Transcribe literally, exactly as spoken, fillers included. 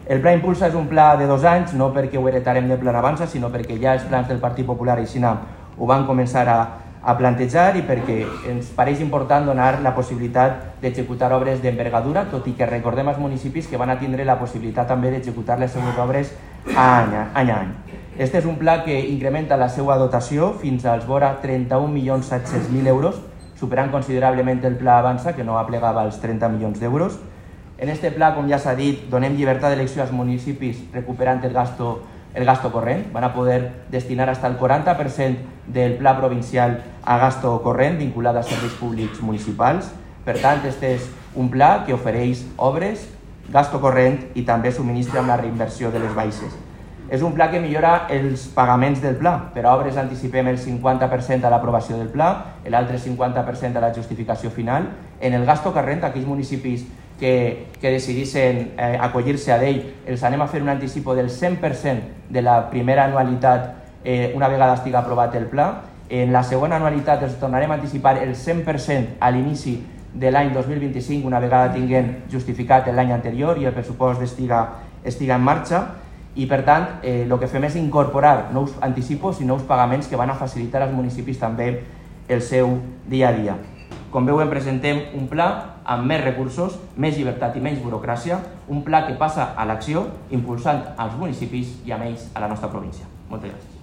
El Pla Impulsa és un pla de dos anys, no perquè ho heretarem de Plan Avança, sinó perquè ja els plans del Partit Popular i Xina ho van començar a, a plantejar i perquè ens pareix important donar la possibilitat d'executar obres d'envergadura, tot i que recordem als municipis que van a tindre la possibilitat també d'executar les seues obres any a any. any. Este és un pla que incrementa la seva dotació fins als vora trenta-un milions set-cents mil euros, superant considerablement el Pla Avança, que no aplegava els trenta milions d'euros. En este pla, com ja s'ha dit, donem llibertat d'elecció als municipis recuperant el gasto, el gasto corrent. Van a poder destinar fins al quaranta per cent del pla provincial a gasto corrent vinculat a serveis públics municipals. Per tant, este és un pla que ofereix obres, gasto corrent i també subministra amb la reinversió de les baixes. És un pla que millora els pagaments del pla. Per a obres anticipem el cinquanta per cent a l'aprovació del pla, l'altre cinquanta per cent a la justificació final. En el gasto corrent, aquells municipis que, que decidissin eh, acollir-se a ell, els anem a fer un anticipo del cent per cent de la primera anualitat eh, una vegada estigui aprovat el pla. En la segona anualitat els tornarem a anticipar el cent per cent a l'inici de l'any dos mil vint-i-cinc, una vegada tinguem justificat l'any anterior i el pressupost estiga, estiga en marxa. I, per tant, eh, el que fem és incorporar nous anticipos i nous pagaments que van a facilitar als municipis també el seu dia a dia. Com veuen, presentem un pla amb més recursos, més llibertat i menys burocràcia, un pla que passa a l'acció impulsant els municipis i amb ells a la nostra província. Moltes gràcies.